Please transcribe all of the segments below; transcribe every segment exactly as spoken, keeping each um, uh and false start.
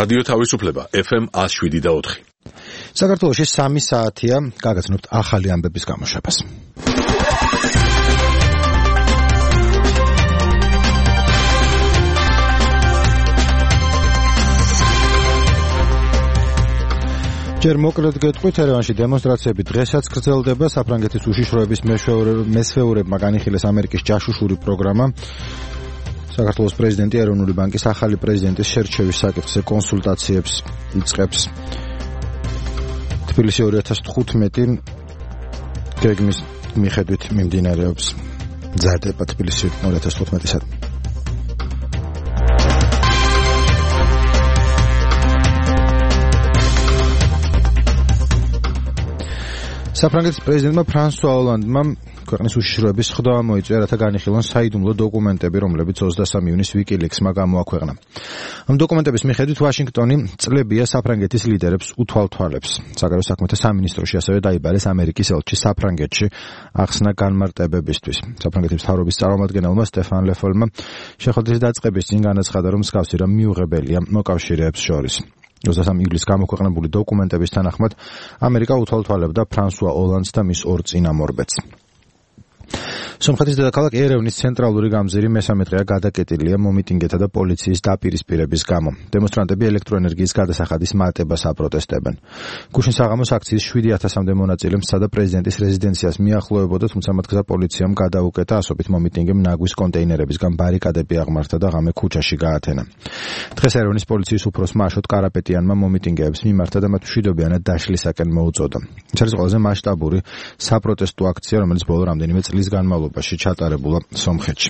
რადიო თავისუფლება ეფ ემ one oh seven და four. საქართველოში სამი საათია, გაგაცნობთ ახალი ამბების გამოშვებას. ჯერ მოკლედ გეტყვით, ერევანში დემონსტრაციები დღესაც გრძელდება, საფრანგეთის უშიშროების მესვეურებმა განიხილეს ამერიკის ჯაშუშური პროგრამა. საქართველოს პრეზიდენტი ეროვნული ბანკის ახალი პრეზიდენტის შერჩევის საკითხზე კონსულტაციებს იწყებს. თბილისი two thousand fifteen გეგმის მიხედვით მიმდინარეობს მზადება თბილისი two thousand fifteen-სად. საფრანგეთის პრეზიდენტმა ფრანსუა ოლანდმა ქვეყნის უშიშროების ხდომა მოიწვია, რათა განიხილონ საიდუმლო დოკუმენტები, რომლებიც ოცდასამი ივნის ვიკილიქსმა გამოაქვეყნა. ამ დოკუმენტების მიხედვით ვაშინგტონი წლებია საფრანგეთის ლიდერებს უთვალთვალებს. საგარეო საქმეთა სამინისტროში ასევე დაიბარეს ამერიკის ელჩი საფრანგეთში ახსნა განმარტებებისთვის. საფრანგეთის მთავრობის წარმომადგენელმა სტეფან ლეფოლმა შეხვედრის დაწყების წინ განაცხადა, რომ მსგავსი რამ მიუღებელია მოკავშირეებს შორის. ოცდასამი ივლისს გამოქვეყნებული დოკუმენტების თანახმად ამერიკა უთვალთვალებდა ფრანსუა ოლანდს და მის ორ წინამორბედს. სომხეთის დედაქალაქ ერევნის ცენტრალური გამზირი მესამე დღეა გადაკეტილია მომიტინგეთა და პოლიციის დაპირისპირების გამო. დემონსტრანტები ელექტროენერგიის გადასახადის მატებას აპროტესტებენ. გუშინ საღამოს აქციის seven thousand-მდე მონაწილე მსცადა პრეზიდენტის რეზიდენციას მიახლოებოდა, თუმცა მათ გზა პოლიციამ გადაუკეთა, ასობით მომიტინგემ ნაგვის კონტეინერებისგან ბარიკადები აღმართა და ღამე ქუჩაში გაათენა. დღეს ერევნის პოლიციის უფროსმა აშოტ კარაპეტიანმა მომიტინგეებს მიმართა და მათ მშვიდობიანად დაშლისაკენ მოუწოდა. ეს არის ყველაზე მასშტაბური საპროტესტო აქცია, რომელიც ბოლო რამდენიმე წლის განმავლობაში ჩატარებულა სომხეთში.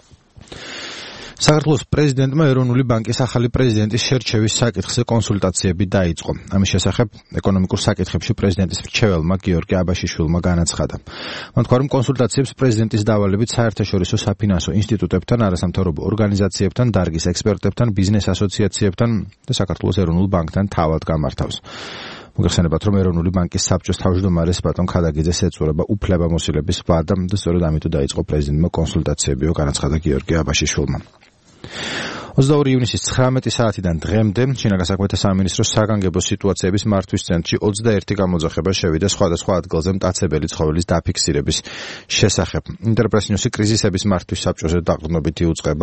საქართველოს პრეზიდენტმა ეროვნული ბანკის ახალი პრეზიდენტის შერჩევის საკითხზე კონსულტაციები დაიწყო. ამის შესახებ ეკონომიკურ საკითხებში პრეზიდენტის მრჩეველმა გიორგი აბაშიშვილმა განაცხადა. მან თქვა, რომ კონსულტაციებს პრეზიდენტის დავალებით საერთაშორისო საფინანსო ინსტიტუტებთან, არასამთავრობო ორგანიზაციებთან, დარგის ექსპერტებთან, ბიზნეს ასოციაციებთან და საქართველოს ეროვნულ ბანკთან თავად გამართავს. მოგეხსენებათ, რომ ეროვნული ბანკის საბჭოს თავმჯდომარეს ბატონ ქადაგიძეს ეწურება უფლებამოსილების ვადა და სწორედ ამიტომ დაიწყო პრეზიდენტმა კონსულტაციებიო, განაცხადა გიორგი აბაშიშვილმა. ოცდაორი ივნისის ცხრამეტი საათიდან დღემდე შინაგან საქმეთა სამინისტროს საგანგებო სიტუაციების მართვის ცენტრში ოცდაერთი გამოძახება შევიდა სხვადასხვა ადგილზე მტაცებელი ცხოველის დაფიქსირების შესახებ. ინტერპრესინიუსი კრიზისების მართვის საბჭოზე დაყრდნობით იუწყება.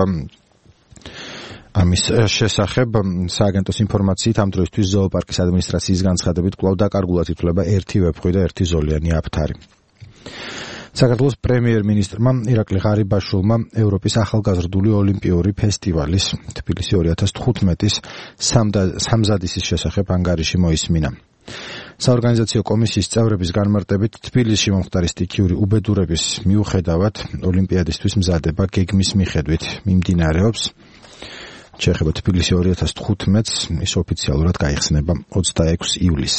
ამის შესახებ სააგენტოს ინფორმაციით ამ დროისთვის ზოოპარკის ადმინისტრაციის განცხადებით კვლავ დაკარგულად ითვლება ერთი ვეფხვი და ერთი ზოლიანი აფთარი. საქართველოს პრემიერ-მინისტრმა ირაკლი ღარიბაშვილმა ევროპის ახალგაზრდული ოლიმპიური ფესტივალის თბილისი two thousand fifteen-ის სამზადისის შესახებ ანგარიში მოისმინა. საორგანიზაციო კომისიის წევრების განმარტებით თბილისში მომხდარი სტიქიური უბედურების მიუხედავად ოლიმპიადისთვის მზადება გეგმის მიხედვით მიმდინარეობს. შეეხება თბილისი two thousand fifteen-ს, ის ოფიციალურად გაიხსნება ოცდაექვსი ივლისს.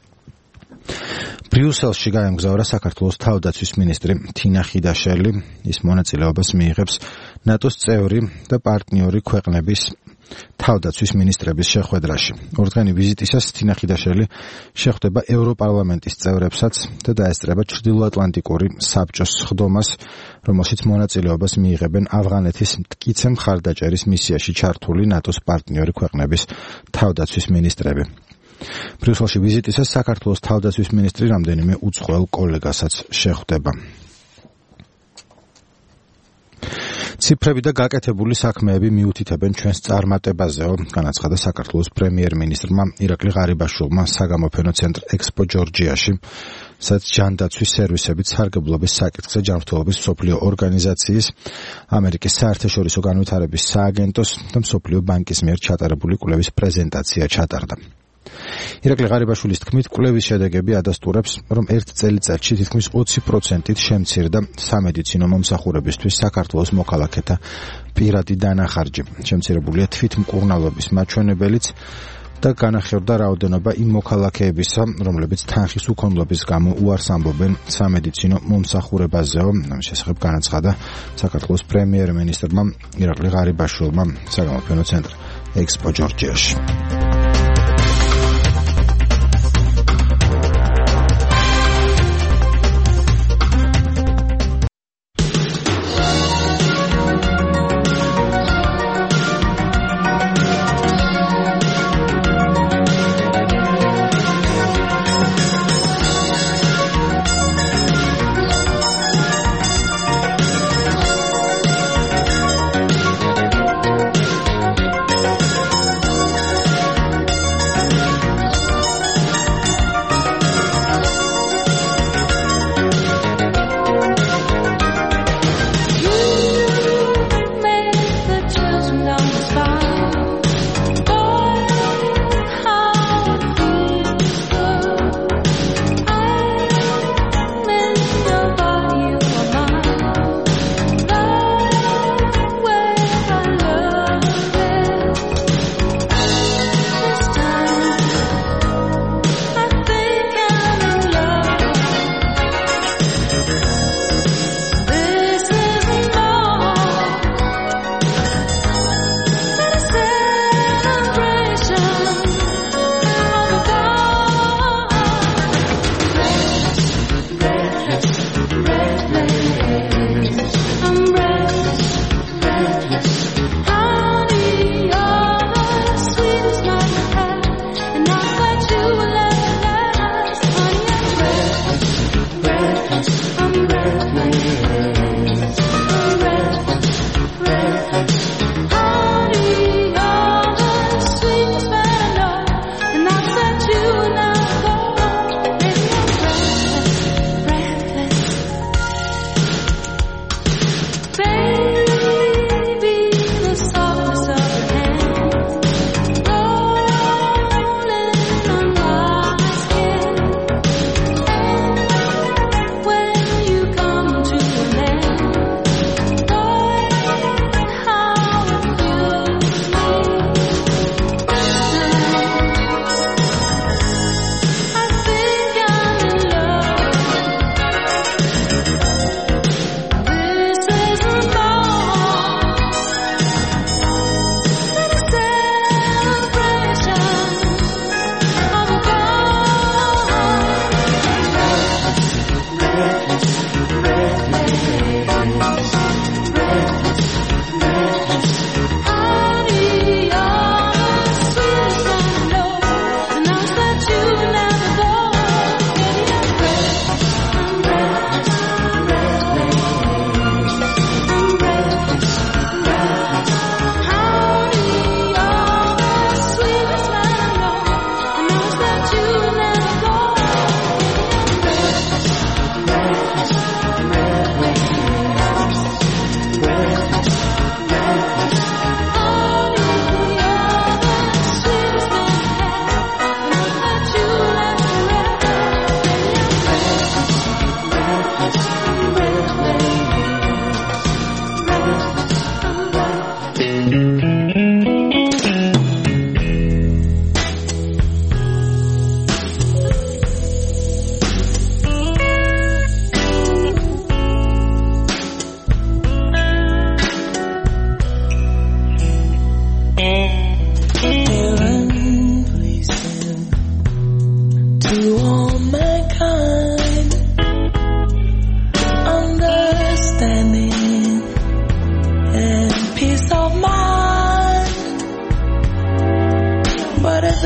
ბრიუსელში გაემგზავრა საქართველოს თავდაცვის მინისტრი თინა ხიდაშელი. ის მონაწილეობას მიიღებს ნატოს წევრი და პარტნიორი ქვეყნების თავდაცვის მინისტრების შეხვედრაში. ორდღიანი ვიზიტისას თინა ხიდაშელი შეხვდება ევროპარლამენტის წევრებსაც და დაესწრება ჩრდილოატლანტიკური საბჭოს ხდომას, რომელშიც მონაწილეობას მიიღებენ ავღანეთის მტკიცე მხარდაჭერის მისიაში ჩართული ნატოს პარტნიორი ქვეყნების თავდაცვის მინისტრები. ბრიუსელში ვიზიტისას საქართველოს თავდაცვის მინისტრი რამდენიმე უცხოელ კოლეგასაც შეხვდება. ციფრები და გაკეთებული საქმეები მიუთითებენ ჩვენს წარმატებაზეო, განაცხადა საქართველოს პრემიერ-მინისტრმა ირაკლი ღარიბაშვილმა საგამოფენო ცენტრ ექსპო ჯორჯიაში, სადაც ჯანდაცვის სერვისებით სარგებლობის საკითხზე ჯანმრთელობის მსოფლიო ორგანიზაციის, ამერიკის საერთაშორისო განვითარების სააგენტოს და მსოფლიო ბანკის მიერ ჩატარებული კვლევის პრეზენტაცია ჩატარდა. ირაკლი ღარიბაშვილის თქმით, კვლევის შედეგები ადასტურებს, რომ ერთ წელიწადში თითქმის ოცი პროცენტით შემცირდა სამედიცინო მომსახურებისთვის საქართველოს მოქალაქეთა პირადი დანახარჯი. შემცირებულია თვითმკურნალობის მაჩვენებელიც და განახევდა რაოდენობა იმ მოქალაქეებისა, რომლებიც თანხის უქონლობის გამო უარს ამბობენ სამედიცინო მომსახურებაზეო. ამის შესახებ განაცხადა საქართველოს პრემიერ-მინისტრმა ირაკლი ღარიბაშვილმა საგამოფენო ცენტრ ექსპო ჯორჯიაში.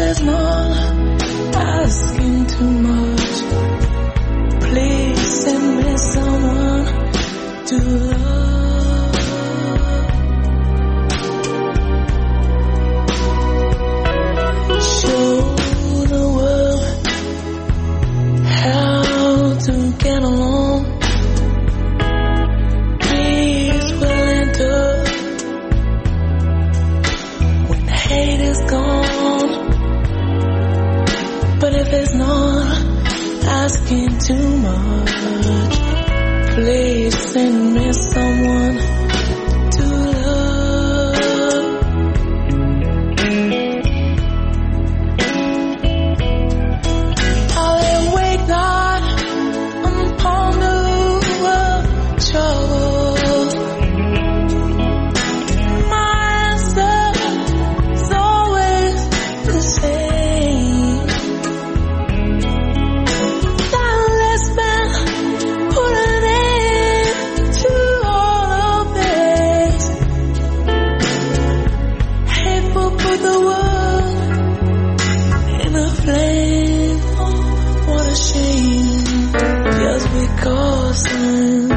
it's not asking too much, please send me someone to love. Show the world how to get along. Peace will enter when hate is gone. But if it's not asking too much, please send me someone to love. I'll lay awake night and ponder over trouble. My answer is always the same. That last man put an end to all of this. Hateful put the world in a flame. Oh, what a shame. Just because I'm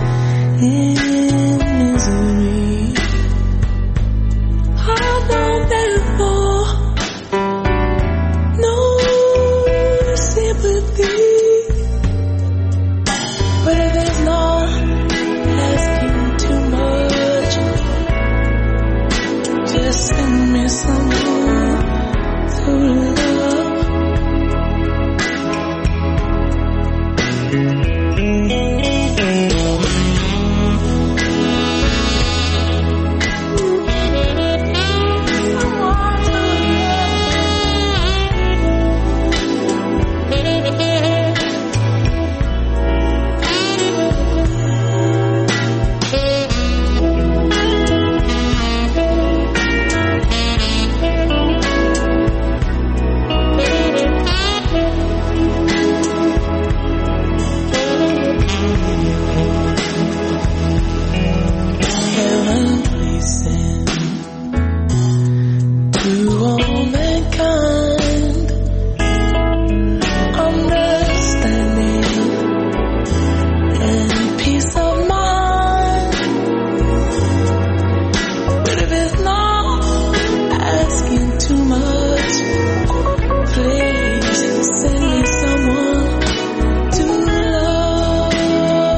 in misery, I don't therefore no sympathy. But if it's not asking too much, just send me someone to love. Heaven please send to all mankind understanding and peace of mind. But if it's not asking too much, please send me someone to love.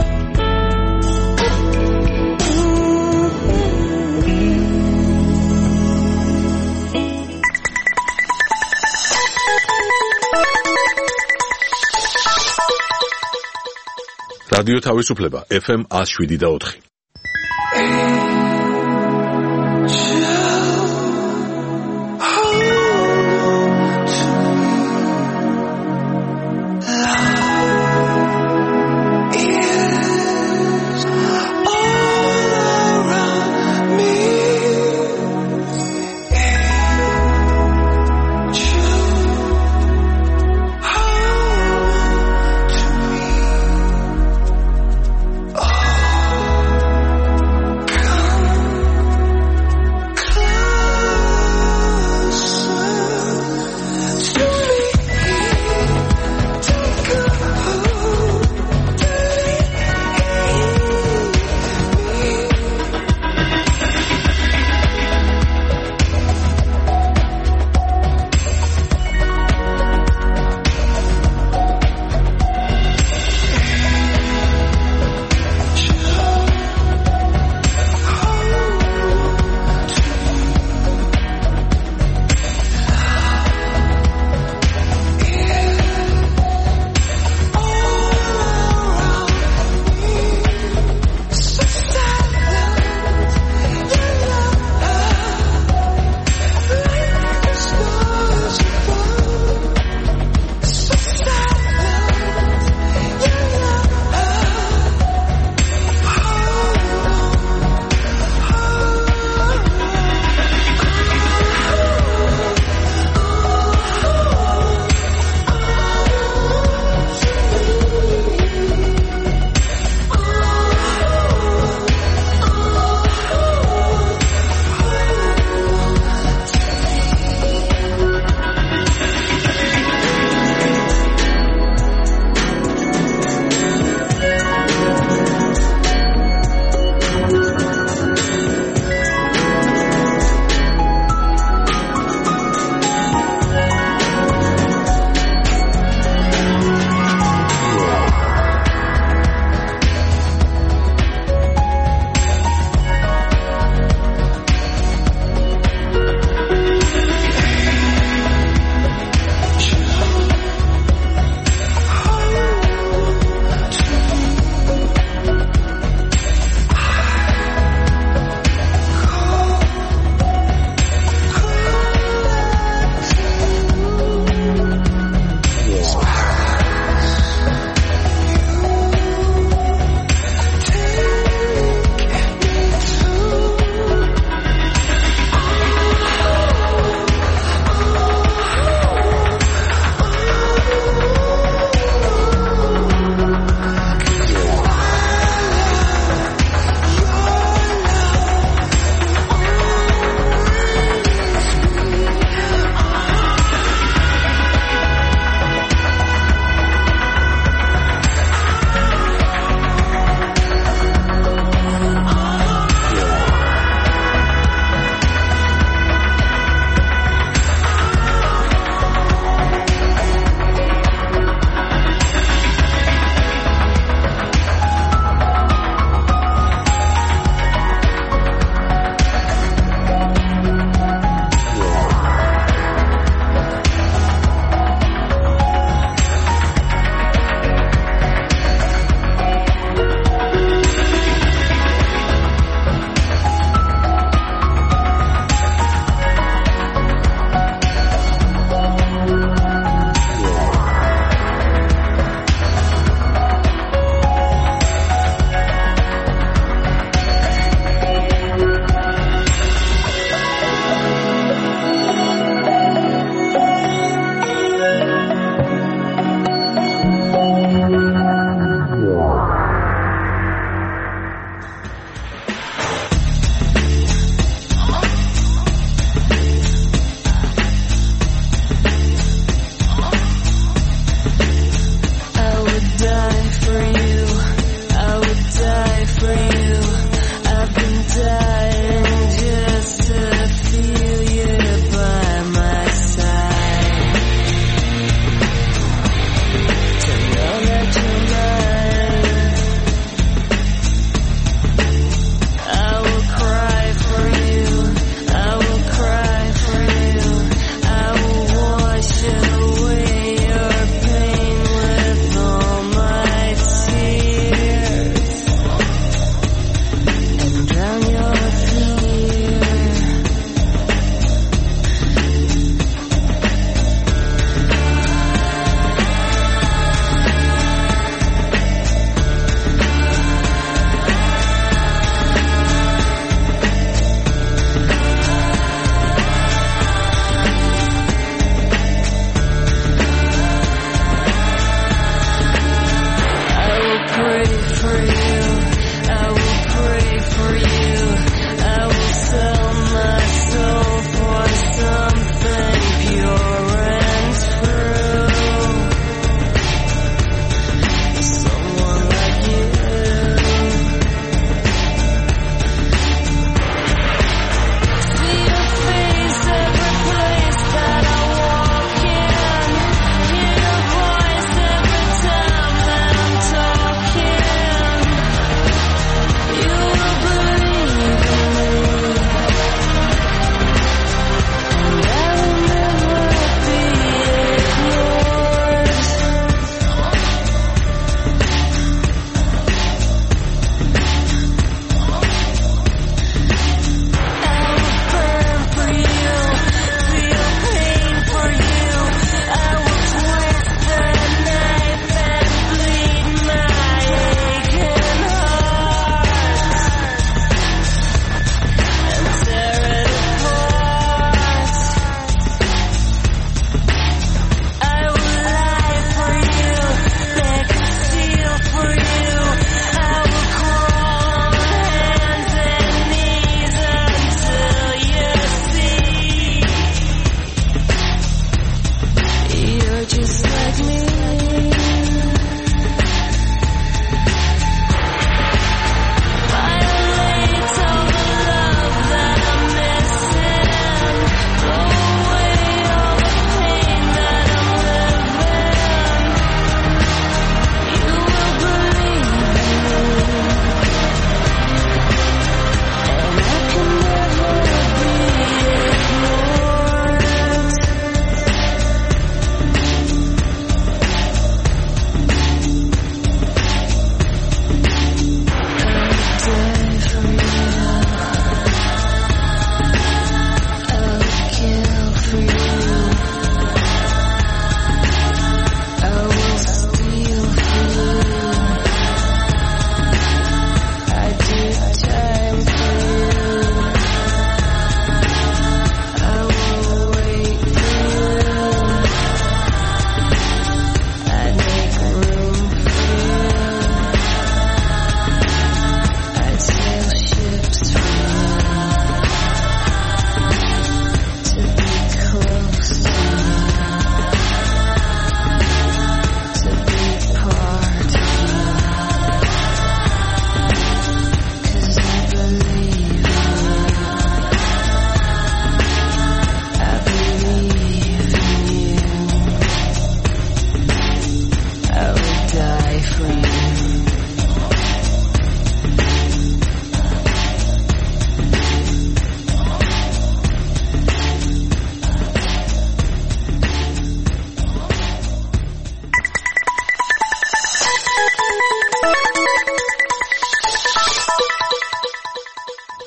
რადიო თავისუფლება ეფ ემ one oh seven და four. Come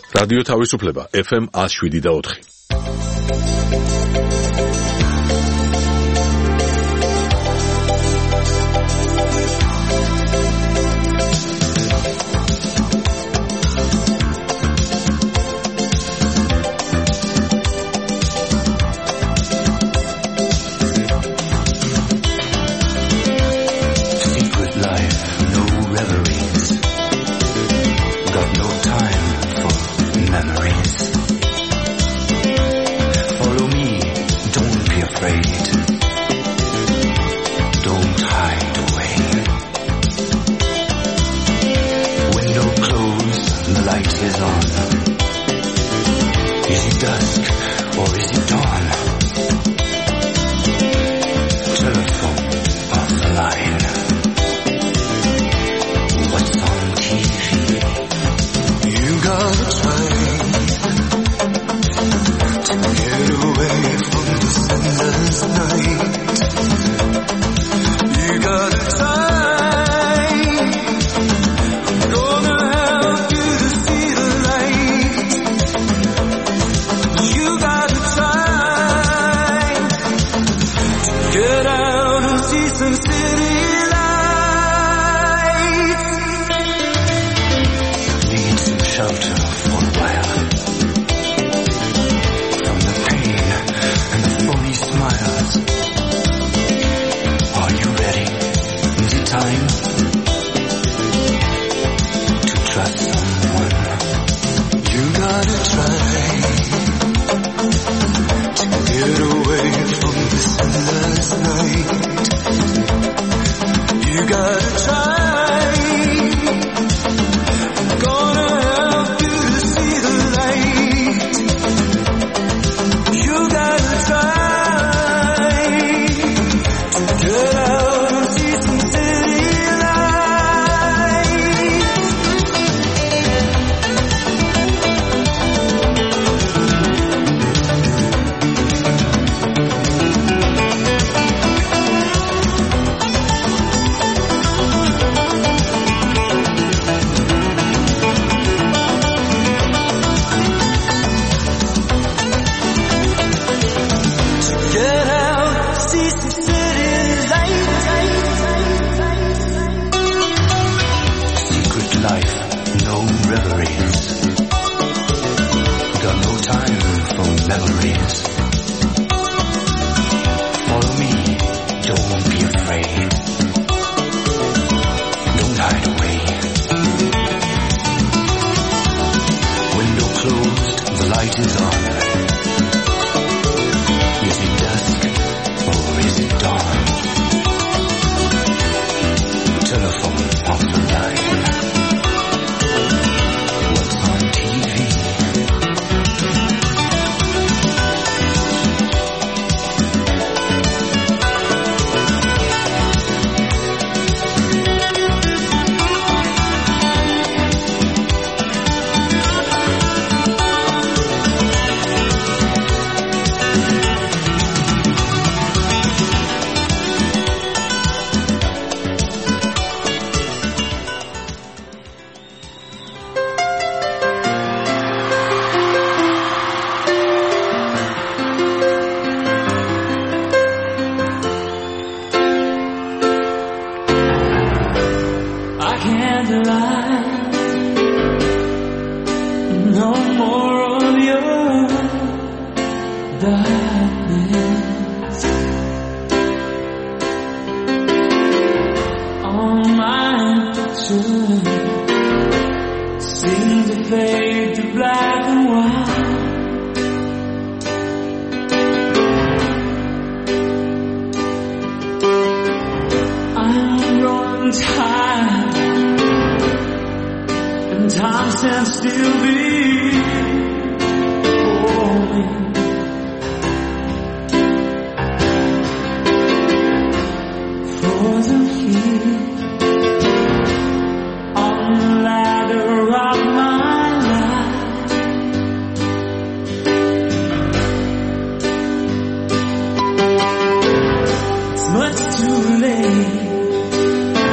რადიო თავისუფლება ეფ ემ one oh seven და four.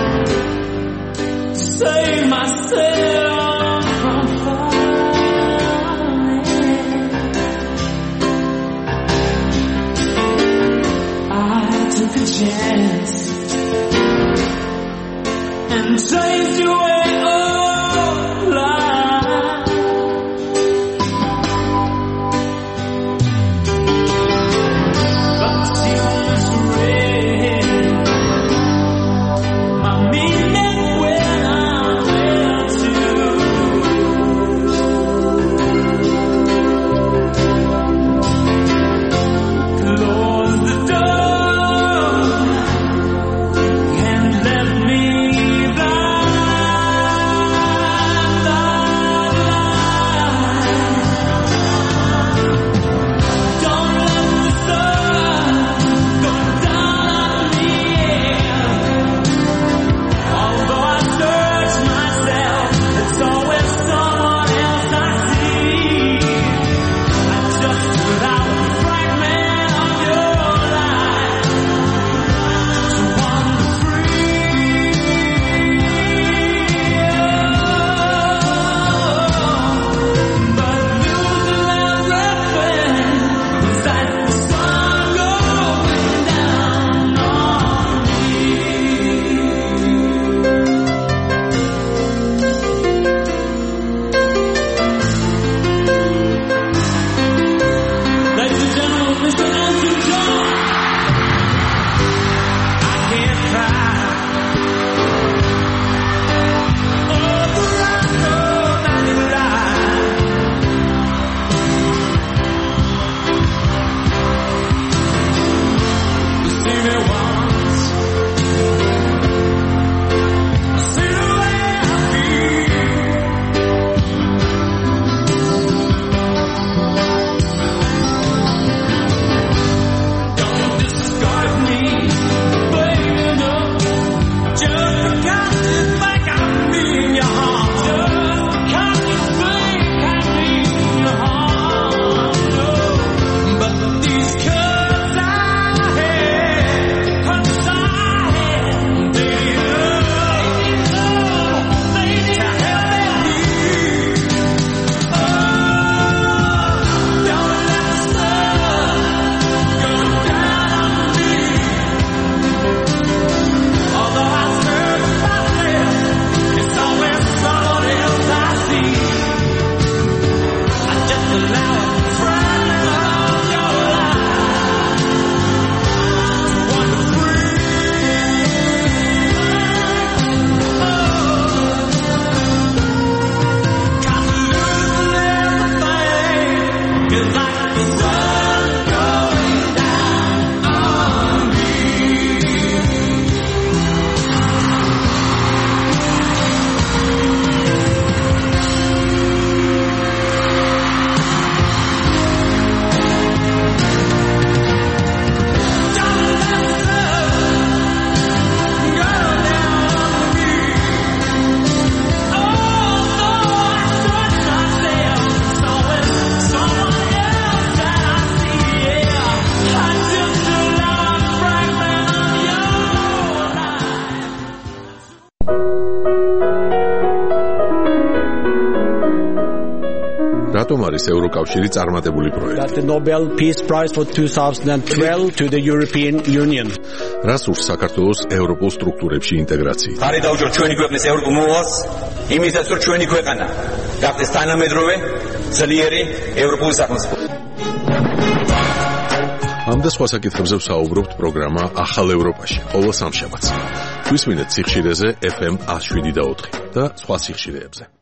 Save myself from fire. რატომ არის ევროკავშირი წარმატებული პროექტი? That the Nobel Peace Prize for twenty twelve to the European Union. რას ურს საქართველოს ევროპულ სტრუქტურებში ინტეგრაციით? ხარი დაუჭრ ჩვენი ქვეყნის ევროპულ მოვალს, იმისაც რომ ჩვენი ქვეყანა გახდეს თანამედროვე, ძლიერი ევროპული სახელმწიფო. ამ და სხვა საკითხებზე ვსაუბრობთ პროგრამა ახალ ევროპაში, ყოველ სამშაბათს. გვისმინეთ სიხშირეზე ეფ ემ one oh seven და ოთხი და სხვა სიხშირეებზე.